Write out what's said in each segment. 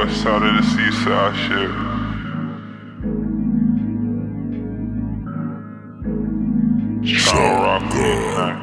west side of the seaside shit. Tryna rock all night.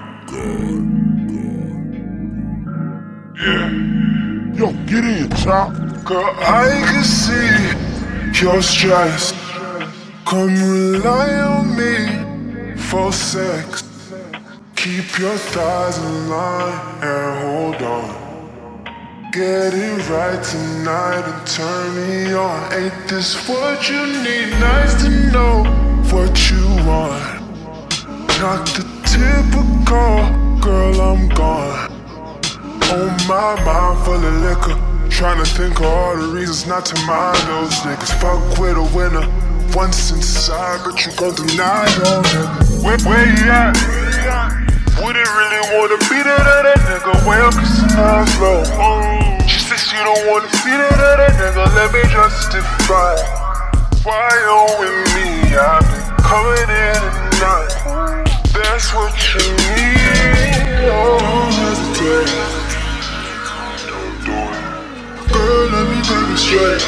Yeah. Yo, get in, Chop. Girl, I can see you're stressed. Come rely on me for sex. Keep your thighs in line and hold on. Get it right tonight and turn me on. Ain't this what you need? Nice to know what you want. Not the typical girl, I'm gone. On my mind full of liquor, tryna think of all the reasons not to mind those niggas. Fuck with a winner, once inside, but you gon' deny your nigga. Where you at? Wouldn't really wanna be that other nigga. Well, cause I'm slow. She said she don't wanna see that other nigga. Let me justify why you're with me. I've been coming in at night. That's what you need. Don't hesitate. Don't do it. Girl, let me demonstrate.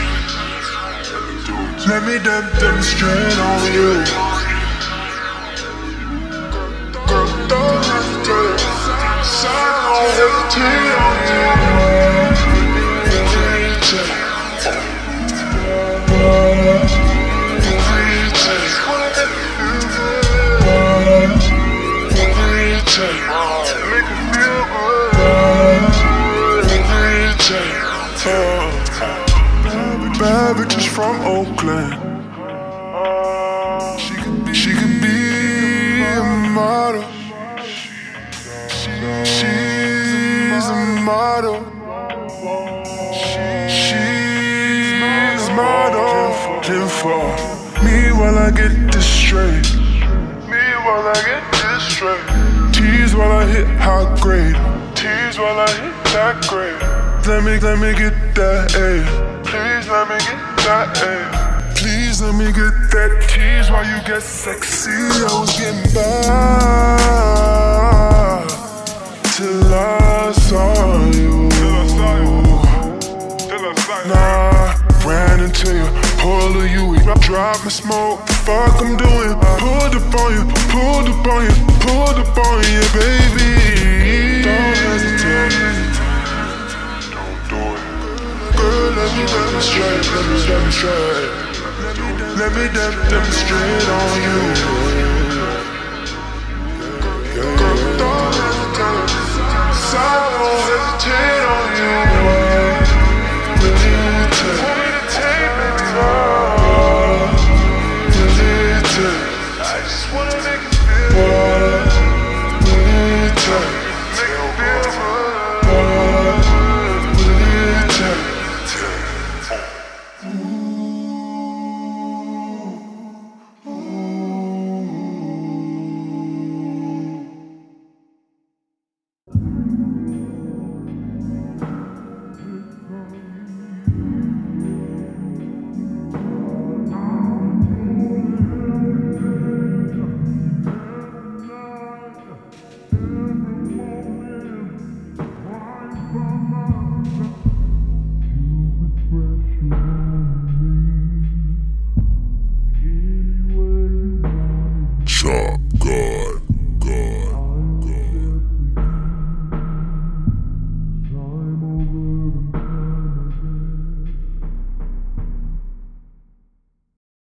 Let me demonstrate on you. Girl, don't hesitate. Don't hesitate on you. Make it feel good. Bad bitches from Oakland. She could be a model. She's a model. She's a model. Then for me while I get this straight. Tease while I hit high grade. Tease while I hit that grade. Let me get that A. Please let me get that A. Please let me get that tease while you get sexy. I was getting by till I saw you. Nah, ran into you, pull of you. Drop my smoke, fuck I'm doing. Pulled up on you, pulled up on you, pulled up on you, baby. Don't hesitate. Don't do it. Girl, let me demonstrate, let me demonstrate. Let me demonstrate on you. Girl, don't hesitate. So don't hesitate on you. I just wanna make it feel good. Make it feel good.